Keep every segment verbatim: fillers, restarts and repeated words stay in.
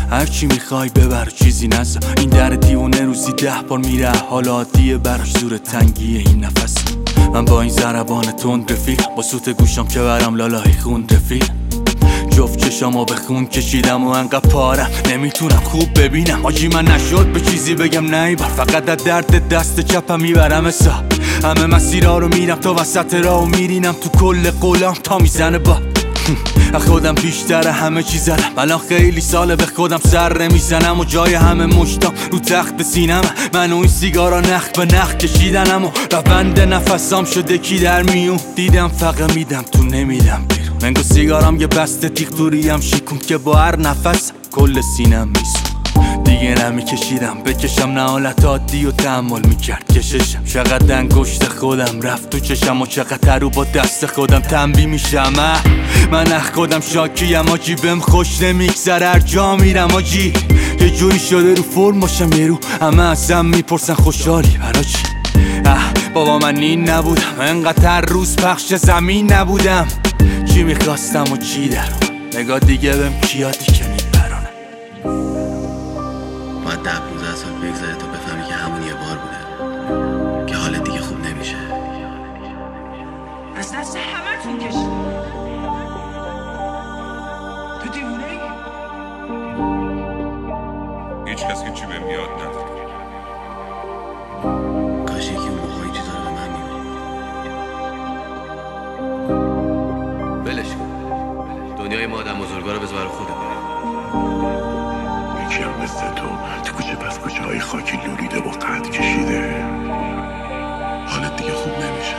هرچی میخوای ببر چیزی نزا. این در دیونه روزی ده بار میره، حال عادیه براش زور تنگیه این نفس. من با این ضربان تند رفیق، با سوت گوشم که برم لالای خون رفیق. جفت چشامو به خون کشیدم و انقدر پارم نمیتونم خوب ببینم. آجی من نشد به چیزی بگم نه بار، فقط از درد دست چپم میبرم حساب. همه مسیرها رو میرم تا وسط راه و میرینم تو کل قولم تا میزنه با خودم بیشتر همه چیز زدم. الان خیلی ساله به خودم سر نمیزنم و جای همه مشتام رو تخت سینم. من و این سیگارا نخ به نخ کشیدنم و روند نفسام شده کی در میون. دیدم فقط میدم تو نمیدم بیرون. منگو سیگارام یه بسته تیغ توریم شیکون که با هر نفس کل سینم میسون. دیگه نمیکشیدم بکشم نه حالت عادی و تحمل میکرد کششم. چقدر انگشت خودم رفت تو چشم و چقدر رو با دست خودم تنبیه میشم. من اخ خودم شاکیم آجی، بهم خوش نمیگذره هر جا میرم آجی. یه جوری شده رو فرم باشم یه رو همه ازم میپرسن خوشحالی برا چی. اه بابا من این نبودم، انقدر هر روز پخش زمین نبودم. چی میخواستم و چی درم، نگاه دیگه بهم کیادی که میبرانم. باید ده پونزده سال بگذره تا بفهمی که همون یه بار بوده که حالت دیگه خوب نمیشه. از دست همه تون کشید. تو دیوونه ای؟ هیچ کس که چی بهم یاد نداره. کاش یکی اون موقع این چیزا رو به من میگفت. ولش کن، دنیای ما آدم بزرگا رو بذار خودت. یکی هم مثل تو تو کوچه پس کوچه های خاکی لولیده و قد کشیده. حالت دیگه خوب نمیشه.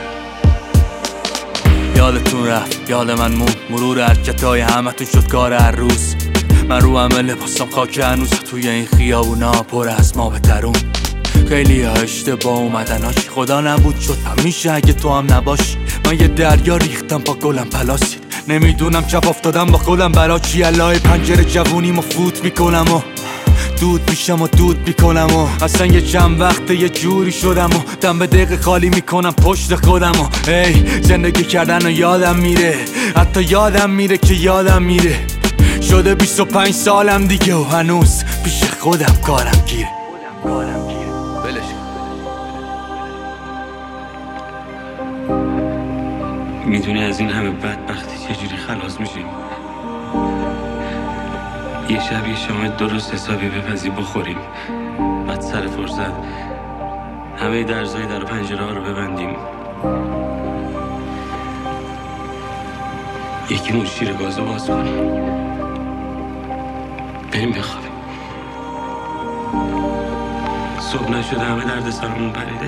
یادتون رفت یاد من مون، مرور حرکتای همتون شد کار هر روز. من رو همه لباسم خاک هنوز، توی این خیابونا پر از ما بترون. خیلی ها اشتباه اومدن هاچی، خدا نبود شد همیشه اگه تو هم نباشی. من یه دریا ریختم با گلم پلاسید، نمیدونم چپ افتادم با خودم برا چی. الهی پنجره جوونیمو فوت میکنم و دود میشم و دود میکنم و اصلا یه چند وقته یه جوری شدم و دم به دقیقه خالی میکنم پشت خودم و ای زندگی کردن و یادم میره، حتی یادم میره که یادم میره. شده بیست و پنج سالم دیگه و هنوز پیش خودم کارم گیره. ولش کن. میدونی از این همه بدبختی چجوری خلاص میشیم؟ یه شب یه شام درست حسابی بپزی بخوریم، بعد سر فرصت همه درزای در و پنجره ها رو ببندیم، یکی مون شیر گازو باز کنیم، بریم بخوابیم. صبح نشده همه درد سرمون پریده.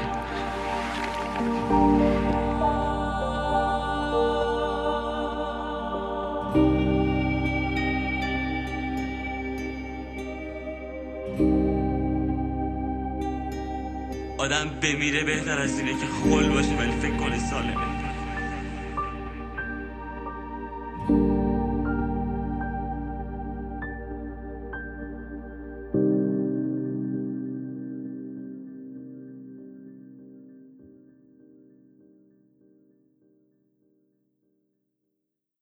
آدم بمیره بهتر از اینه که خول باشه ولی فکر کنه سالمه.